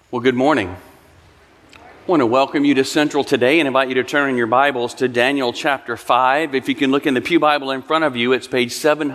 Well, good morning. I want to welcome you to Central today and invite you to turn in your Bibles to Daniel chapter 5. If you can look in the pew Bible in front of you, it's page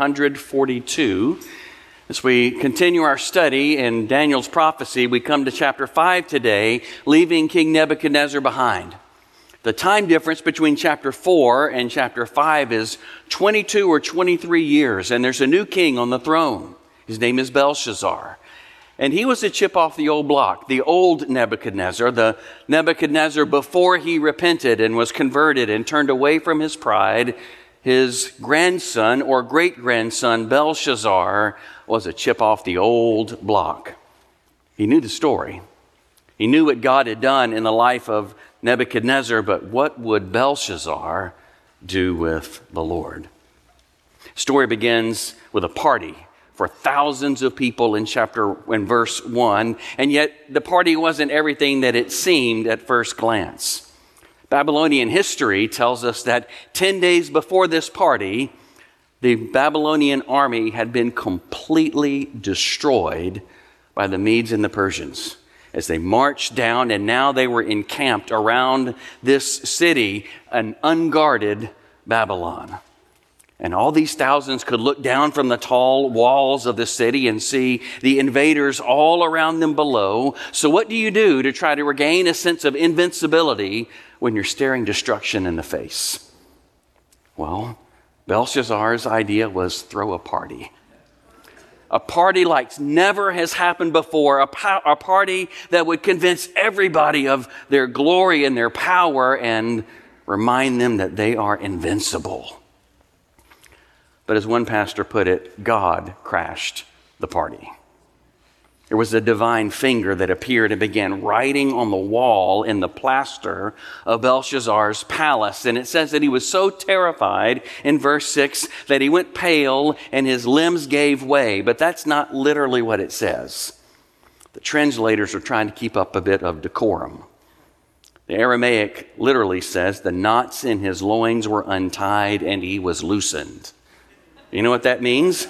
742. As we continue our study in Daniel's prophecy, we come to chapter 5 today, leaving King Nebuchadnezzar behind. The time difference between chapter 4 and chapter 5 is 22 or 23 years, and there's a new king on the throne. His name is Belshazzar. And he was a chip off the old block, the old Nebuchadnezzar, the Nebuchadnezzar before he repented and was converted and turned away from his pride. His grandson or great-grandson, Belshazzar, was a chip off the old block. He knew the story. He knew what God had done in the life of Nebuchadnezzar, but what would Belshazzar do with the Lord? The story begins with a party for thousands of people in verse 1, and yet the party wasn't everything that it seemed at first glance. Babylonian history tells us that 10 days before this party, the Babylonian army had been completely destroyed by the Medes and the Persians as they marched down, and now they were encamped around this city, an unguarded Babylon. And all these thousands could look down from the tall walls of the city and see the invaders all around them below. So what do you do to try to regain a sense of invincibility when you're staring destruction in the face? Well, Belshazzar's idea was throw a party. A party like never has happened before. A party that would convince everybody of their glory and their power and remind them that they are invincible. But as one pastor put it, God crashed the party. There was a divine finger that appeared and began writing on the wall in the plaster of Belshazzar's palace. And it says that he was so terrified in verse 6 that he went pale and his limbs gave way. But that's not literally what it says. The translators are trying to keep up a bit of decorum. The Aramaic literally says the knots in his loins were untied and he was loosened. You know what that means? It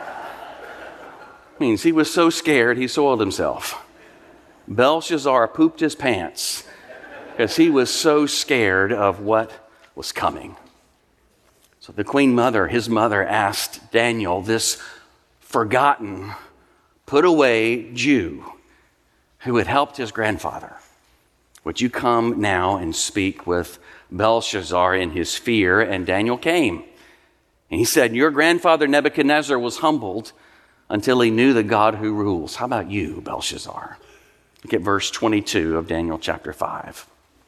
means he was so scared he soiled himself. Belshazzar pooped his pants because he was so scared of what was coming. So the queen mother, his mother, asked Daniel, this forgotten, put away Jew who had helped his grandfather, would you come now and speak with Belshazzar in his fear? And Daniel came. And he said, your grandfather Nebuchadnezzar was humbled until he knew the God who rules. How about you, Belshazzar? Look at verse 22 of Daniel chapter 5.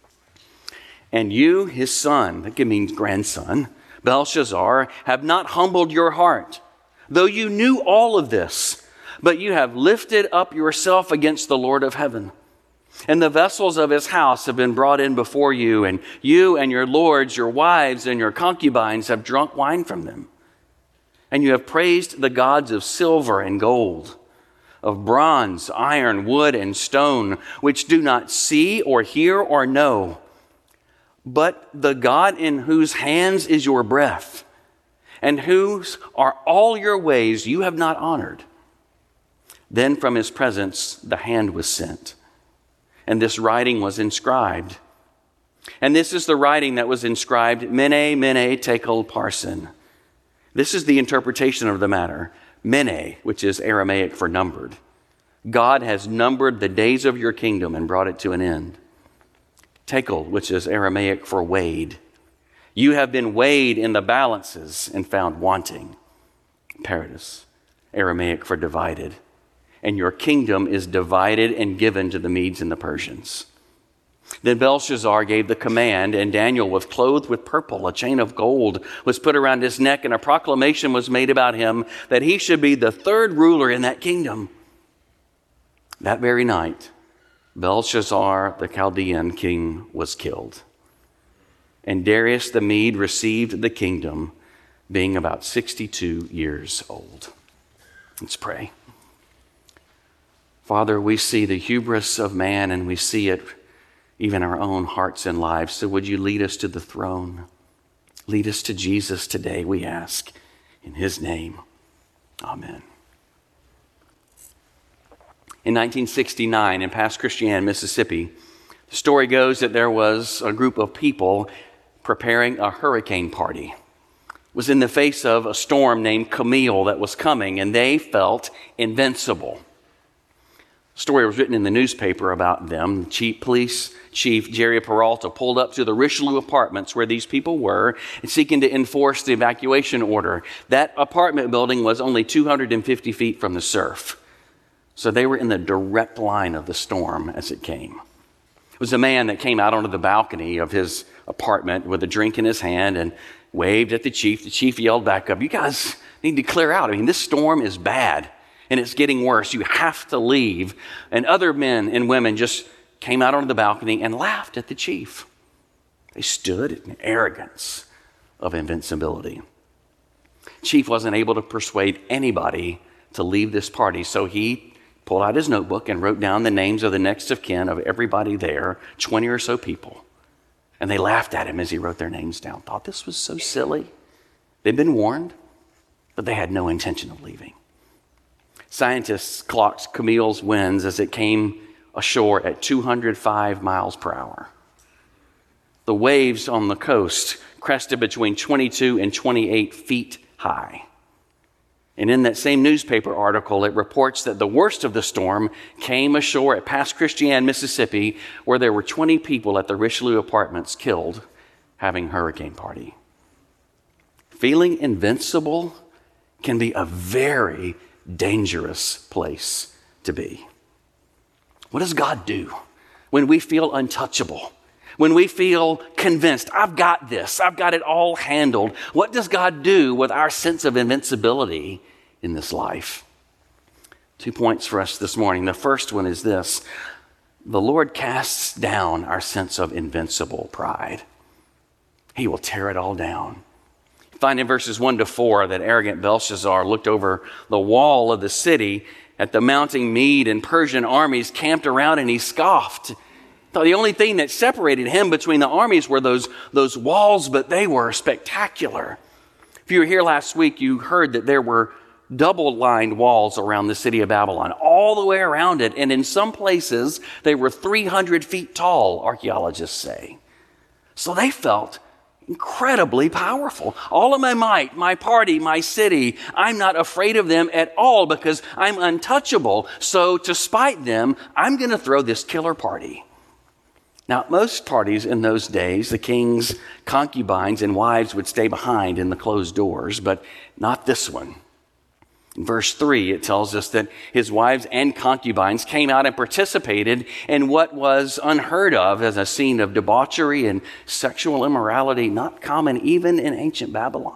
And you, his son, that means grandson, Belshazzar, have not humbled your heart, though you knew all of this, but you have lifted up yourself against the Lord of heaven. And the vessels of his house have been brought in before you, and you and your lords, your wives, and your concubines have drunk wine from them. And you have praised the gods of silver and gold, of bronze, iron, wood, and stone, which do not see or hear or know. But the God in whose hands is your breath, and whose are all your ways, you have not honored. Then from his presence the hand was sent, and this writing was inscribed. And this is the writing that was inscribed, Mene, Mene, Tekel, Parsin. This is the interpretation of the matter. Mene, which is Aramaic for numbered. God has numbered the days of your kingdom and brought it to an end. Tekel, which is Aramaic for weighed. You have been weighed in the balances and found wanting. Paradis, Aramaic for divided. And your kingdom is divided and given to the Medes and the Persians. Then Belshazzar gave the command, and Daniel was clothed with purple. A chain of gold was put around his neck, and a proclamation was made about him that he should be the third ruler in that kingdom. That very night, Belshazzar, the Chaldean king, was killed. And Darius the Mede received the kingdom, being about 62 years old. Let's pray. Father, we see the hubris of man, and we see it even in our own hearts and lives. So would you lead us to the throne? Lead us to Jesus today, we ask. In his name, amen. In 1969, in Pass Christian, Mississippi, the story goes that there was a group of people preparing a hurricane party. It was in the face of a storm named Camille that was coming, and they felt invincible. A story was written in the newspaper about them. Police Chief Jerry Peralta pulled up to the Richelieu Apartments where these people were, seeking to enforce the evacuation order. That apartment building was only 250 feet from the surf. So they were in the direct line of the storm as it came. It was a man that came out onto the balcony of his apartment with a drink in his hand and waved at the chief. The chief yelled back up, "You guys need to clear out. I mean, this storm is bad and it's getting worse. You have to leave." And other men and women just came out onto the balcony and laughed at the chief. They stood in arrogance of invincibility. Chief wasn't able to persuade anybody to leave this party, so he pulled out his notebook and wrote down the names of the next of kin of everybody there, 20 or so people. And they laughed at him as he wrote their names down. Thought this was so silly. They'd been warned, but they had no intention of leaving. Scientists clocked Camille's winds as it came ashore at 205 miles per hour. The waves on the coast crested between 22 and 28 feet high. And in that same newspaper article, it reports that the worst of the storm came ashore at Pass Christian, Mississippi, where there were 20 people at the Richelieu Apartments killed having a hurricane party. Feeling invincible can be a very dangerous place to be. What does God do when we feel untouchable? When we feel convinced, I've got this, I've got it all handled? What does God do with our sense of invincibility in this life? 2 points for us this morning. The first one is this: the Lord casts down our sense of invincible pride. He will tear it all down. Find in verses 1-4 that arrogant Belshazzar looked over the wall of the city at the mounting Mede and Persian armies camped around, and he scoffed. Thought the only thing that separated him between the armies were those walls, but they were spectacular. If you were here last week, you heard that there were double-lined walls around the city of Babylon, all the way around it, and in some places they were 300 feet tall, archaeologists say. So they felt incredibly powerful. All of my might, my party, my city, I'm not afraid of them at all because I'm untouchable. So to spite them, I'm going to throw this killer party. Now, at most parties in those days, the king's concubines and wives would stay behind in the closed doors, but not this one. In verse 3, it tells us that his wives and concubines came out and participated in what was unheard of as a scene of debauchery and sexual immorality, not common even in ancient Babylon.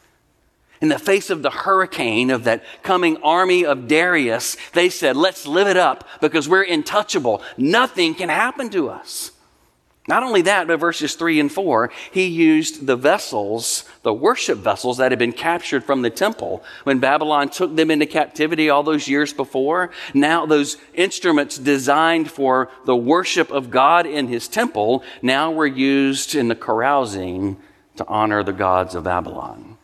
In the face of the hurricane of that coming army of Darius, they said, let's live it up because we're intouchable. Nothing can happen to us. Not only that, but verses 3 and 4, he used the vessels, the worship vessels that had been captured from the temple when Babylon took them into captivity all those years before. Now those instruments designed for the worship of God in his temple now were used in the carousing to honor the gods of Babylon.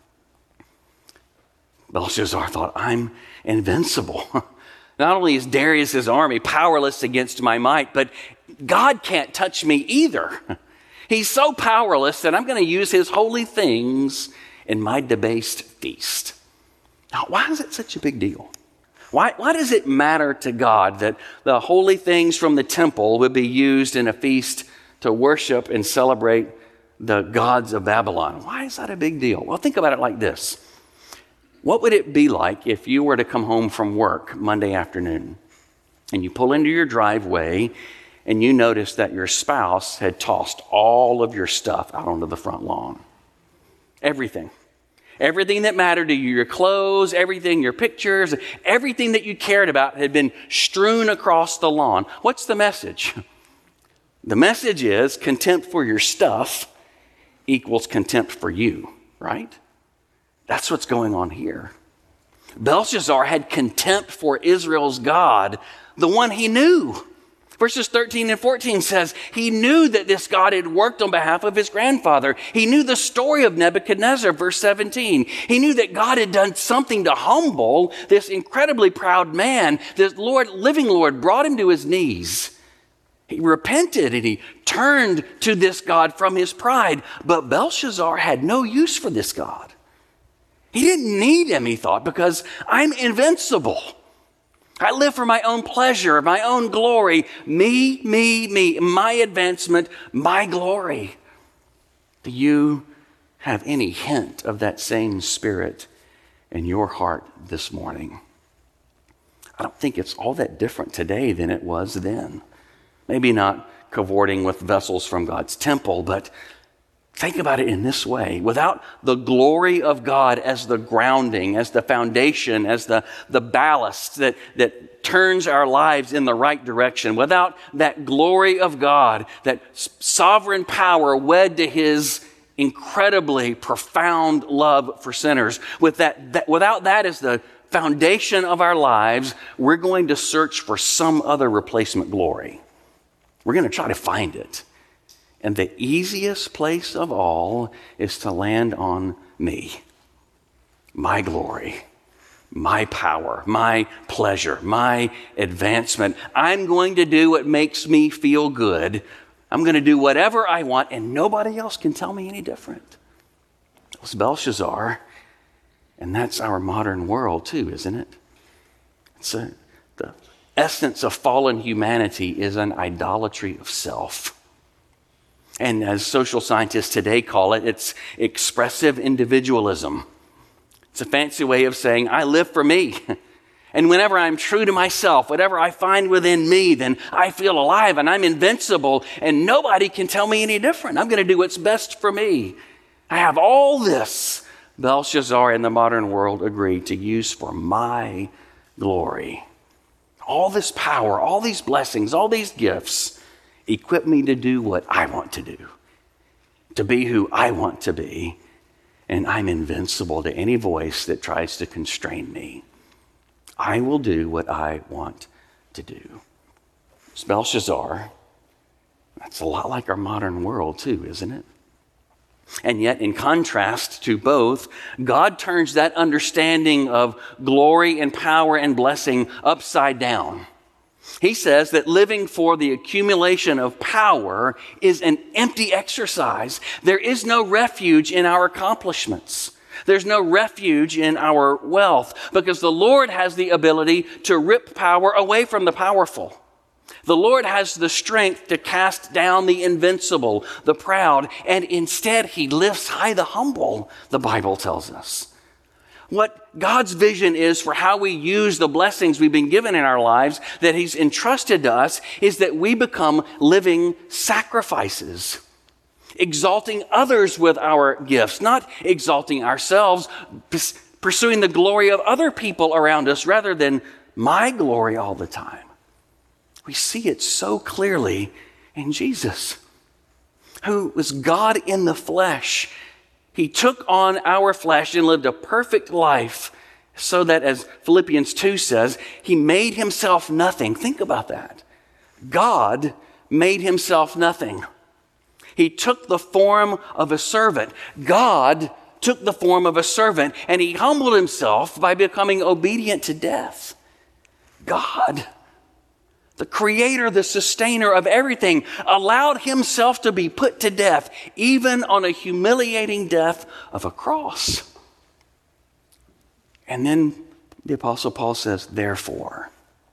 Belshazzar thought, I'm invincible. Not only is Darius's army powerless against my might, but God can't touch me either. He's so powerless that I'm going to use his holy things in my debased feast. Now, why is it such a big deal? Why does it matter to God that the holy things from the temple would be used in a feast to worship and celebrate the gods of Babylon? Why is that a big deal? Well, think about it like this. What would it be like if you were to come home from work Monday afternoon and you pull into your driveway and you notice that your spouse had tossed all of your stuff out onto the front lawn? Everything. Everything that mattered to you, your clothes, everything, your pictures, everything that you cared about had been strewn across the lawn. What's the message? The message is contempt for your stuff equals contempt for you, right? That's what's going on here. Belshazzar had contempt for Israel's God, the one he knew. Verses 13 and 14 says, he knew that this God had worked on behalf of his grandfather. He knew the story of Nebuchadnezzar, verse 17. He knew that God had done something to humble this incredibly proud man. This living Lord brought him to his knees. He repented and he turned to this God from his pride. But Belshazzar had no use for this God. He didn't need him, he thought, because I'm invincible. I live for my own pleasure, my own glory, me, my advancement, my glory. Do you have any hint of that same spirit in your heart this morning? I don't think it's all that different today than it was then. Maybe not cavorting with vessels from God's temple, but think about it in this way. Without the glory of God as the grounding, as the foundation, as the ballast that turns our lives in the right direction, without that glory of God, that sovereign power wed to his incredibly profound love for sinners, without that as the foundation of our lives, we're going to search for some other replacement glory. We're going to try to find it. And the easiest place of all is to land on me, my glory, my power, my pleasure, my advancement. I'm going to do what makes me feel good. I'm going to do whatever I want, and nobody else can tell me any different. It was Belshazzar, and that's our modern world too, isn't it? The essence of fallen humanity is an idolatry of self. And as social scientists today call it, it's expressive individualism. It's a fancy way of saying, I live for me. And whenever I'm true to myself, whatever I find within me, then I feel alive and I'm invincible and nobody can tell me any different. I'm going to do what's best for me. I have all this, Belshazzar in the modern world agreed to use for my glory. All this power, all these blessings, all these gifts equip me to do what I want to do, to be who I want to be, and I'm invincible to any voice that tries to constrain me. I will do what I want to do. It's Belshazzar. That's a lot like our modern world too, isn't it? And yet, in contrast to both, God turns that understanding of glory and power and blessing upside down. He says that living for the accumulation of power is an empty exercise. There is no refuge in our accomplishments. There's no refuge in our wealth because the Lord has the ability to rip power away from the powerful. The Lord has the strength to cast down the invincible, the proud, and instead he lifts high the humble, the Bible tells us. What God's vision is for how we use the blessings we've been given in our lives that he's entrusted to us is that we become living sacrifices, exalting others with our gifts, not exalting ourselves, pursuing the glory of other people around us rather than my glory all the time. We see it so clearly in Jesus, who was God in the flesh. He took on our flesh and lived a perfect life so that, as Philippians 2 says, he made himself nothing. Think about that. God made himself nothing. He took the form of a servant. God took the form of a servant, and he humbled himself by becoming obedient to death. God, the creator, the sustainer of everything, allowed himself to be put to death, even on a humiliating death of a cross. And then the Apostle Paul says, therefore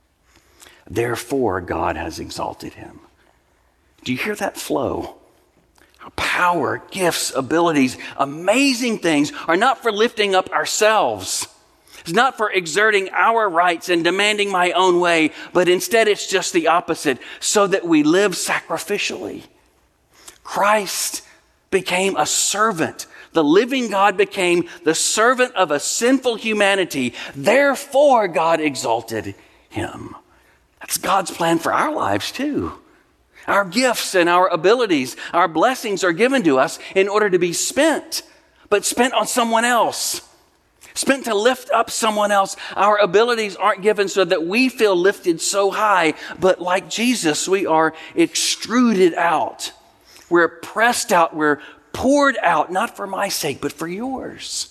God has exalted him. Do you hear that flow? Power, gifts, abilities, amazing things are not for lifting up ourselves. It's not for exerting our rights and demanding my own way, but instead it's just the opposite, so that we live sacrificially. Christ became a servant. The living God became the servant of a sinful humanity. Therefore, God exalted him. That's God's plan for our lives too. Our gifts and our abilities, our blessings are given to us in order to be spent, but spent on someone else. spent to lift up someone else. Our abilities aren't given so that we feel lifted so high, but like Jesus, we are extruded out. We're pressed out. We're poured out, not for my sake, but for yours.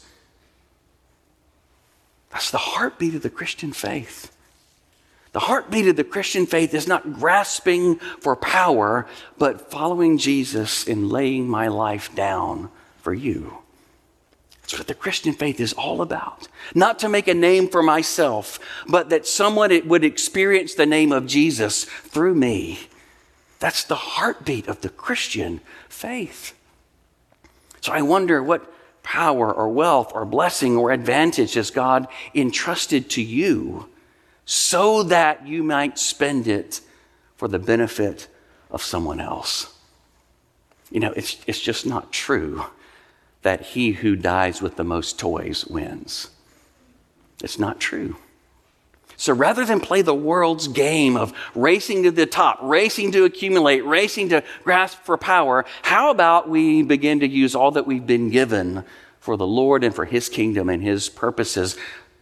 That's the heartbeat of the Christian faith. The heartbeat of the Christian faith is not grasping for power, but following Jesus and laying my life down for you. That's what the Christian faith is all about. Not to make a name for myself, but that someone would experience the name of Jesus through me. That's the heartbeat of the Christian faith. So I wonder what power or wealth or blessing or advantage has God entrusted to you so that you might spend it for the benefit of someone else. You know, it's just not true that he who dies with the most toys wins. It's not true. So rather than play the world's game of racing to the top, racing to accumulate, racing to grasp for power, how about we begin to use all that we've been given for the Lord and for his kingdom and his purposes,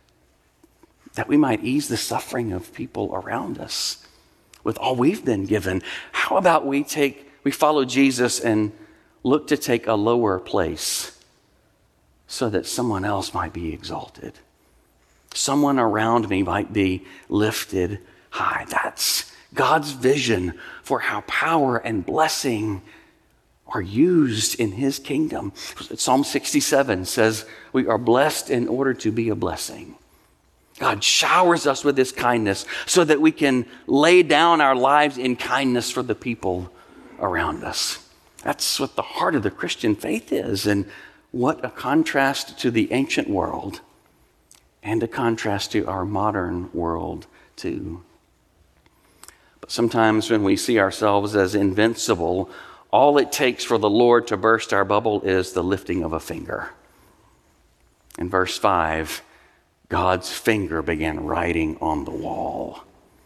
that we might ease the suffering of people around us with all we've been given. How about we follow Jesus and look to take a lower place so that someone else might be exalted? Someone around me might be lifted high. That's God's vision for how power and blessing are used in his kingdom. Psalm 67 says we are blessed in order to be a blessing. God showers us with his kindness so that we can lay down our lives in kindness for the people around us. That's what the heart of the Christian faith is. And what a contrast to the ancient world and a contrast to our modern world too. But sometimes when we see ourselves as invincible, all it takes for the Lord to burst our bubble is the lifting of a finger. In verse 5, God's finger began writing on the wall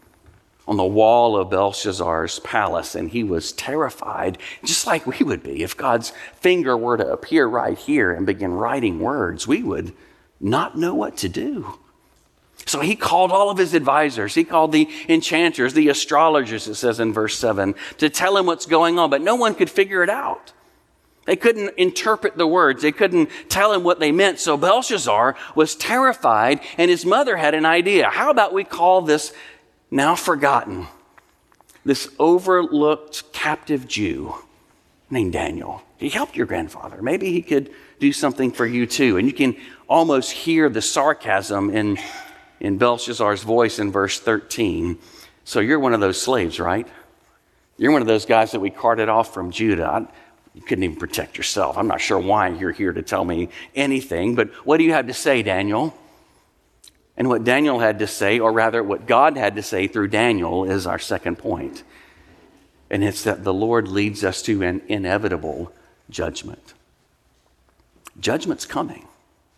of Belshazzar's palace, and he was terrified, just like we would be. If God's finger were to appear right here and begin writing words, we would not know what to do. So he called all of his advisors. He called the enchanters, the astrologers, it says in verse 7, to tell him what's going on, but no one could figure it out. They couldn't interpret the words. They couldn't tell him what they meant. So Belshazzar was terrified, and his mother had an idea. How about we call this now forgotten, this overlooked captive Jew named Daniel? He helped your grandfather. Maybe he could do something for you too. And you can almost hear the sarcasm in Belshazzar's voice in verse 13. So you're one of those slaves, right? You're one of those guys that we carted off from Judah. You couldn't even protect yourself. I'm not sure why you're here to tell me anything, but what do you have to say, Daniel? And what Daniel had to say, or rather what God had to say through Daniel, is our second point. And it's that the Lord leads us to an inevitable judgment. Judgment's coming.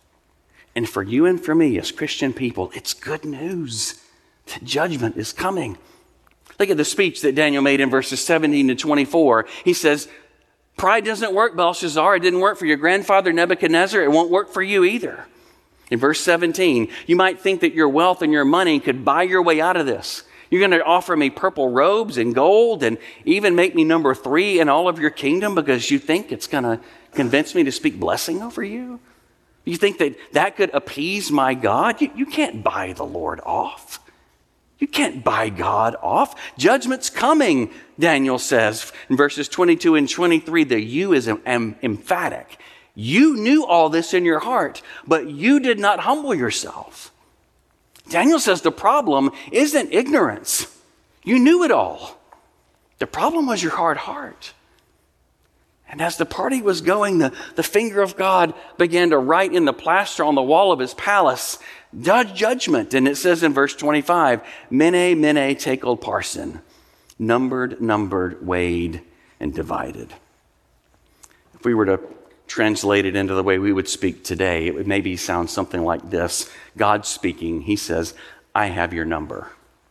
And for you and for me as Christian people, it's good news that judgment is coming. Look at the speech that Daniel made in verses 17 to 24. He says, pride doesn't work, Belshazzar. It didn't work for your grandfather Nebuchadnezzar. It won't work for you either. In verse 17, you might think that your wealth and your money could buy your way out of this. You're going to offer me purple robes and gold and even make me number 3 in all of your kingdom because you think it's going to convince me to speak blessing over you? You think that could appease my God? You can't buy the Lord off. You can't buy God off. Judgment's coming, Daniel says. In verses 22 and 23, the you is emphatic. You knew all this in your heart, but you did not humble yourself. Daniel says the problem isn't ignorance. You knew it all. The problem was your hard heart. And as the party was going, the finger of God began to write in the plaster on the wall of his palace, judgment. And it says in verse 25, Mene, Mene, Tekel, Parsin, numbered, weighed, and divided. If we were to translate it into the way we would speak today, it would maybe sound something like this. God speaking, he says, I have your number.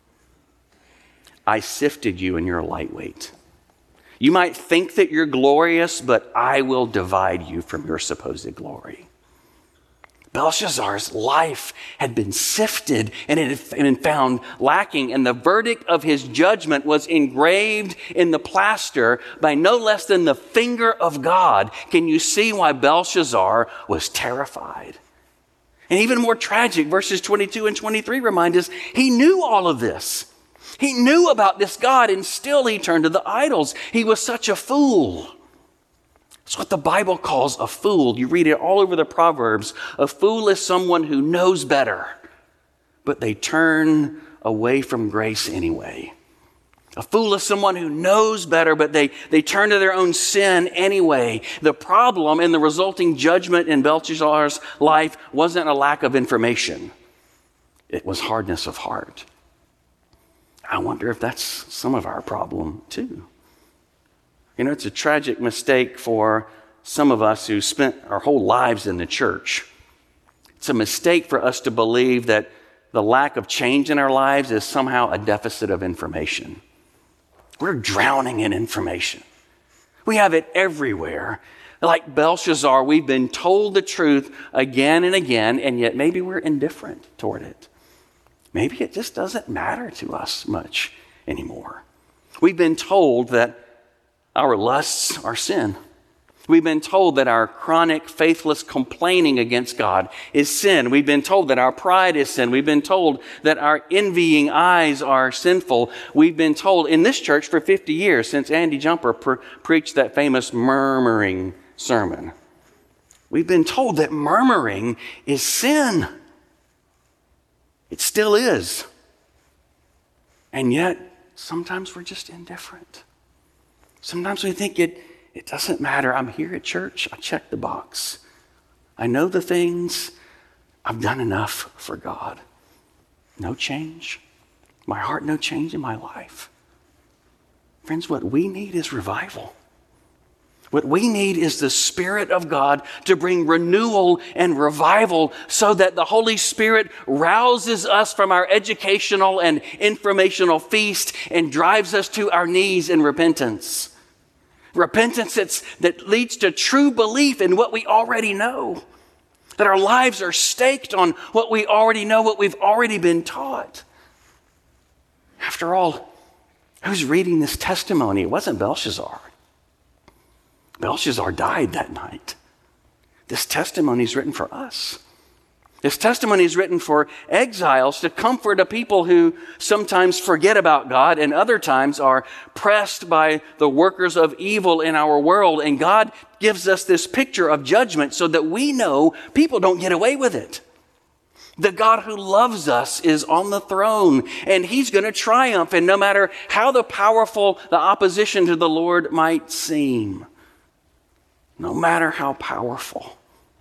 I sifted you and you're lightweight. You might think that you're glorious, but I will divide you from your supposed glory. Belshazzar's life had been sifted and it had been found lacking, and the verdict of his judgment was engraved in the plaster by no less than the finger of God. Can you see why Belshazzar was terrified? And even more tragic, verses 22 and 23 remind us he knew all of this. He knew about this God, and still he turned to the idols. He was such a fool. It's what the Bible calls a fool. You read it all over the Proverbs. A fool is someone who knows better, but they turn away from grace anyway. A fool is someone who knows better, but they turn to their own sin anyway. The problem and the resulting judgment in Belshazzar's life wasn't a lack of information. It was hardness of heart. I wonder if that's some of our problem too. You know, it's a tragic mistake for some of us who spent our whole lives in the church. It's a mistake for us to believe that the lack of change in our lives is somehow a deficit of information. We're drowning in information. We have it everywhere. Like Belshazzar, we've been told the truth again and again, and yet maybe we're indifferent toward it. Maybe it just doesn't matter to us much anymore. We've been told that our lusts are sin. We've been told that our chronic, faithless complaining against God is sin. We've been told that our pride is sin. We've been told that our envying eyes are sinful. We've been told in this church for 50 years, since Andy Jumper preached that famous murmuring sermon, we've been told that murmuring is sin. It still is. And yet, sometimes we're just indifferent. Sometimes we think it doesn't matter. I'm here at church. I check the box. I know the things. I've done enough for God. No change. My heart, no change in my life. Friends, what we need is revival. What we need is the Spirit of God to bring renewal and revival so that the Holy Spirit rouses us from our educational and informational feast and drives us to our knees in repentance. Repentance that leads to true belief in what we already know. That our lives are staked on what we already know, what we've already been taught. After all, who's reading this testimony? It wasn't Belshazzar. Belshazzar died that night. This testimony is written for us. This testimony is written for exiles to comfort a people who sometimes forget about God and other times are pressed by the workers of evil in our world. And God gives us this picture of judgment so that we know people don't get away with it. The God who loves us is on the throne, and he's going to triumph. And no matter how powerful the opposition to the Lord might seem, no matter how powerful,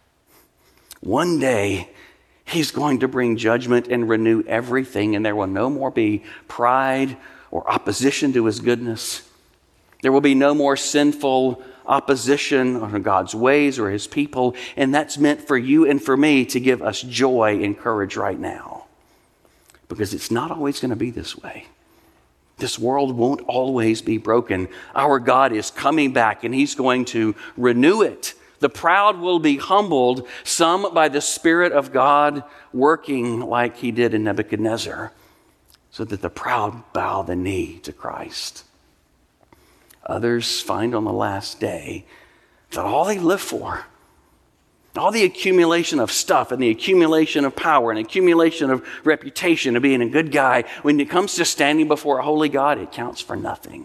one day he's going to bring judgment and renew everything, and there will no more be pride or opposition to his goodness. There will be no more sinful opposition on God's ways or his people, and that's meant for you and for me to give us joy and courage right now, because it's not always going to be this way. This world won't always be broken. Our God is coming back, and he's going to renew it. The proud will be humbled, some by the Spirit of God working like he did in Nebuchadnezzar, so that the proud bow the knee to Christ. Others find on the last day that all they live for, all the accumulation of stuff and the accumulation of power and accumulation of reputation of being a good guy, when it comes to standing before a holy God, it counts for nothing.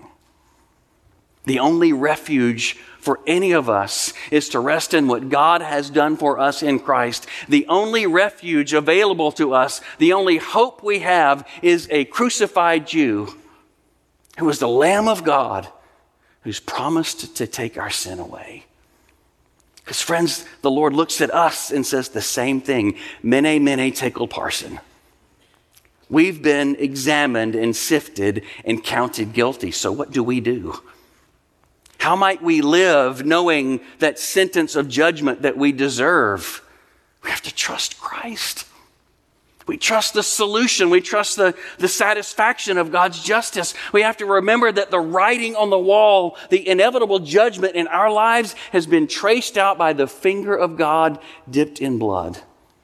The only refuge for any of us is to rest in what God has done for us in Christ. The only refuge available to us, the only hope we have, is a crucified Jew who is the Lamb of God who's promised to take our sin away. Because friends, the Lord looks at us and says the same thing. Mene, mene, tekel parsin. We've been examined and sifted and counted guilty. So what do we do? How might we live knowing that sentence of judgment that we deserve? We have to trust Christ. We trust the solution. We trust the satisfaction of God's justice. We have to remember that the writing on the wall, the inevitable judgment in our lives, has been traced out by the finger of God dipped in blood.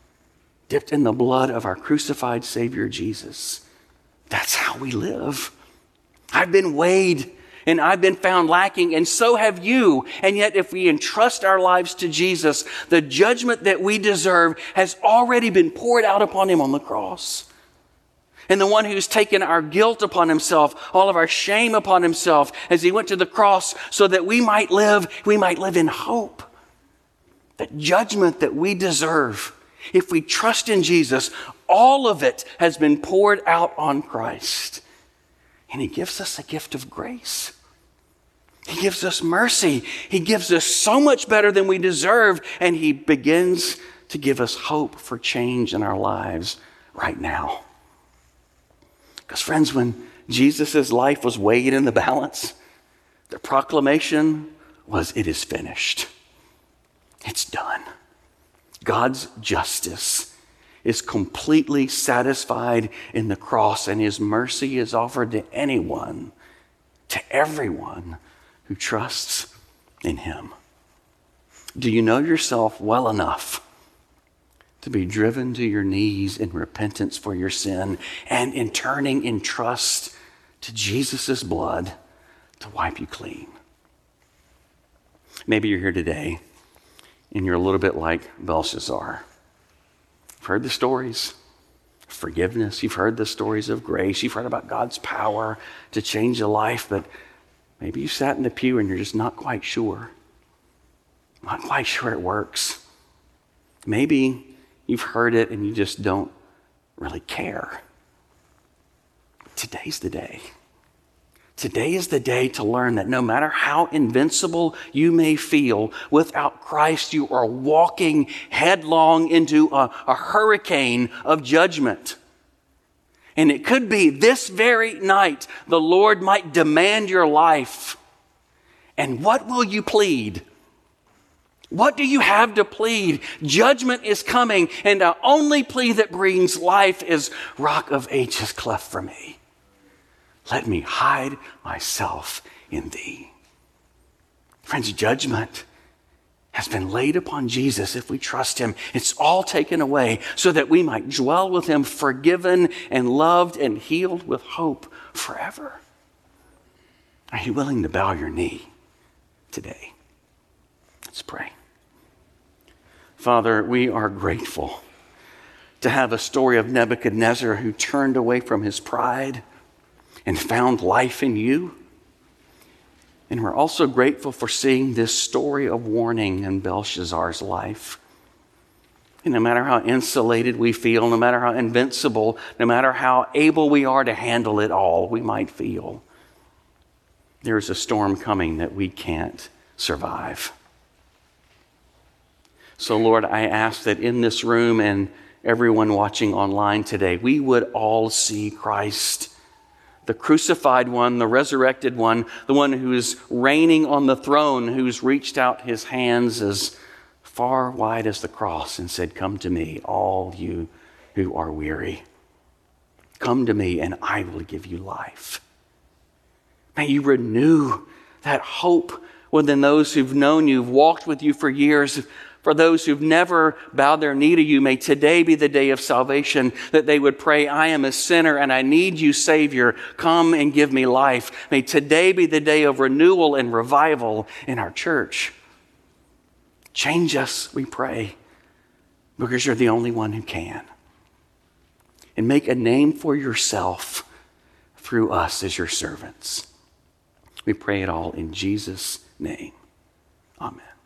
dipped in the blood of our crucified Savior Jesus. That's how we live. I've been weighed and I've been found lacking, and so have you. And yet if we entrust our lives to Jesus, the judgment that we deserve has already been poured out upon him on the cross. And the one who's taken our guilt upon himself, all of our shame upon himself as he went to the cross so that we might live in hope. The judgment that we deserve, if we trust in Jesus, all of it has been poured out on Christ. And he gives us a gift of grace. He gives us mercy. He gives us so much better than we deserve. And he begins to give us hope for change in our lives right now. Because friends, when Jesus' life was weighed in the balance, the proclamation was, it is finished. It's done. God's justice is completely satisfied in the cross, and his mercy is offered to anyone, to everyone who trusts in him. Do you know yourself well enough to be driven to your knees in repentance for your sin and in turning in trust to Jesus' blood to wipe you clean? Maybe you're here today and you're a little bit like Belshazzar. You've heard the stories of forgiveness. You've heard the stories of grace. You've heard about God's power to change a life, but maybe you sat in the pew and you're just not quite sure. Not quite sure it works. Maybe you've heard it and you just don't really care. Today's the day. Today is the day to learn that no matter how invincible you may feel, without Christ you are walking headlong into a hurricane of judgment. And it could be this very night the Lord might demand your life. And what will you plead? What do you have to plead? Judgment is coming, and the only plea that brings life is, Rock of Ages, cleft for me. Let me hide myself in thee. Friends, judgment has been laid upon Jesus if we trust him. It's all taken away so that we might dwell with him, forgiven and loved and healed with hope forever. Are you willing to bow your knee today? Let's pray. Father, we are grateful to have a story of Nebuchadnezzar who turned away from his pride and found life in you. And we're also grateful for seeing this story of warning in Belshazzar's life. And no matter how insulated we feel, no matter how invincible, no matter how able we are to handle it all, we might feel, there's a storm coming that we can't survive. So Lord, I ask that in this room and everyone watching online today, we would all see Christ, the crucified one, the resurrected one, the one who is reigning on the throne, who's reached out his hands as far wide as the cross and said, come to me, all you who are weary. Come to me and I will give you life. May you renew that hope within those who've known you, who've walked with you for years. For those who've never bowed their knee to you, may today be the day of salvation, that they would pray, I am a sinner and I need you, Savior. Come and give me life. May today be the day of renewal and revival in our church. Change us, we pray, because you're the only one who can. And make a name for yourself through us as your servants. We pray it all in Jesus' name. Amen.